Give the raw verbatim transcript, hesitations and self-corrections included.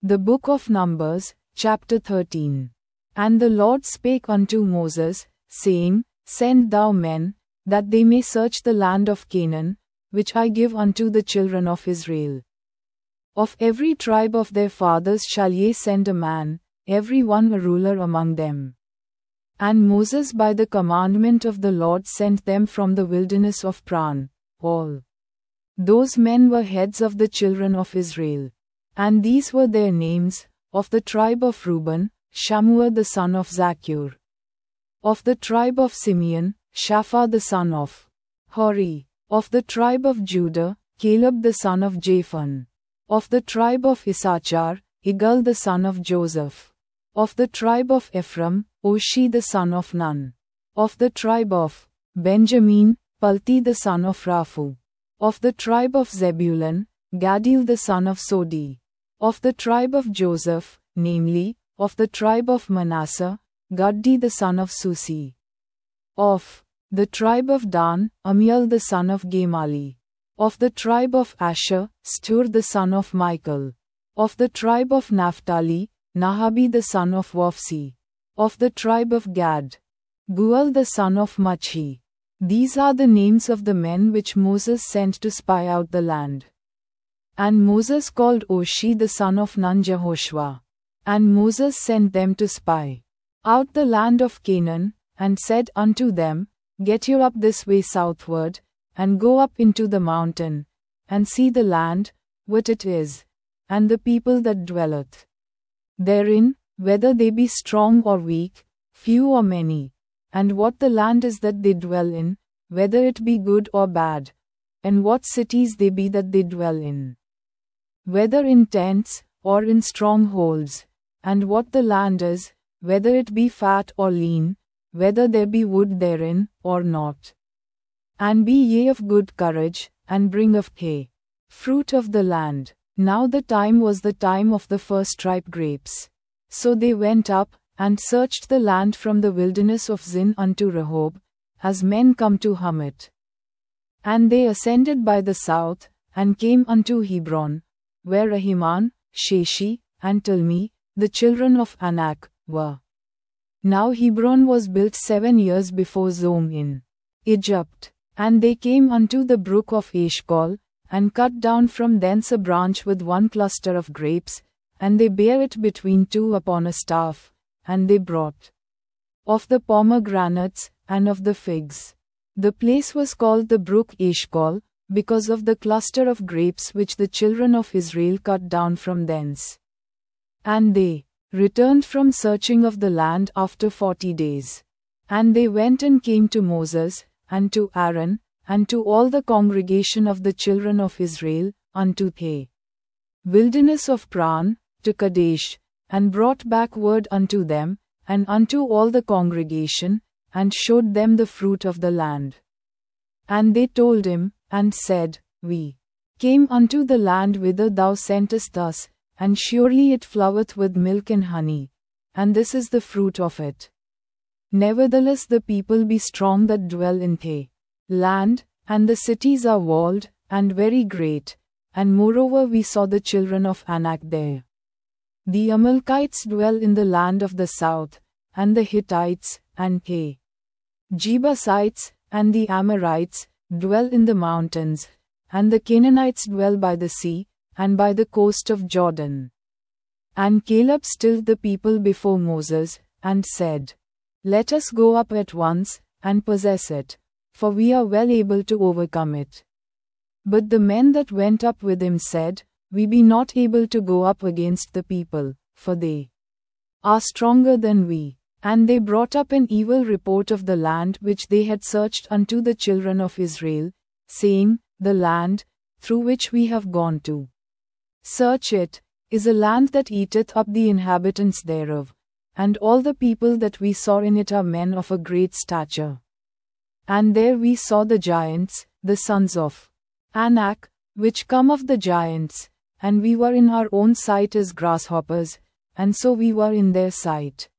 The book of Numbers, chapter thirteen. And the Lord spake unto Moses, saying, Send thou men, that they may search the land of Canaan, which I give unto the children of Israel. Of every tribe of their fathers shall ye send a man, every one a ruler among them. And Moses by the commandment of the Lord sent them from the wilderness of Paran, all. Those men were heads of the children of Israel. And these were their names: of the tribe of Reuben, Shammua the son of Zaccur. Of the tribe of Simeon, Shapha the son of Hori. Of the tribe of Judah, Caleb the son of Jephunneh. Of the tribe of Issachar, Igal the son of Joseph. Of the tribe of Ephraim, Oshi the son of Nun. Of the tribe of Benjamin, Palti the son of Raphu. Of the tribe of Zebulun, Gadil the son of Sodi. Of the tribe of Joseph, namely, of the tribe of Manasseh, Gaddi the son of Susi. Of the tribe of Dan, Amiel the son of Gemali. Of the tribe of Asher, Stur the son of Michael. Of the tribe of Naphtali, Nahabi the son of Wapsi. Of the tribe of Gad, Gual the son of Machi. These are the names of the men which Moses sent to spy out the land. And Moses called Oshi the son of Nun Jehoshua. And Moses sent them to spy out the land of Canaan, and said unto them, Get you up this way southward, and go up into the mountain, and see the land, what it is, and the people that dwelleth therein, whether they be strong or weak, few or many, and what the land is that they dwell in, whether it be good or bad, and what cities they be that they dwell in, whether in tents, or in strongholds, and what the land is, whether it be fat or lean, whether there be wood therein, or not. And be ye of good courage, and bring of hay, fruit of the land. Now the time was the time of the first ripe grapes. So they went up, and searched the land from the wilderness of Zin unto Rehob, as men come to Hamath. And they ascended by the south, and came unto Hebron, where Ahiman, Sheshi, and Talmi, the children of Anak, were. Now Hebron was built seven years before Zoan in Egypt. And they came unto the brook of Eshcol, and cut down from thence a branch with one cluster of grapes, and they bare it between two upon a staff, and they brought of the pomegranates, and of the figs. The place was called the brook Eshcol, because of the cluster of grapes which the children of Israel cut down from thence. And they returned from searching of the land after forty days. And they went and came to Moses, and to Aaron, and to all the congregation of the children of Israel, unto the wilderness of Paran, to Kadesh, and brought back word unto them, and unto all the congregation, and showed them the fruit of the land. And they told him, and said, We came unto the land whither thou sentest us, and surely it floweth with milk and honey, and this is the fruit of it. Nevertheless the people be strong that dwell in the land, and the cities are walled, and very great, and moreover we saw the children of Anak there. The Amalekites dwell in the land of the south, and the Hittites, and the Jebusites, and the Amorites, dwell in the mountains, and the Canaanites dwell by the sea, and by the coast of Jordan. And Caleb stilled the people before Moses, and said, Let us go up at once, and possess it, for we are well able to overcome it. But the men that went up with him said, We be not able to go up against the people, for they are stronger than we. And they brought up an evil report of the land which they had searched unto the children of Israel, saying, The land, through which we have gone to search it, is a land that eateth up the inhabitants thereof, and all the people that we saw in it are men of a great stature. And there we saw the giants, the sons of Anak, which come of the giants, and we were in our own sight as grasshoppers, and so we were in their sight.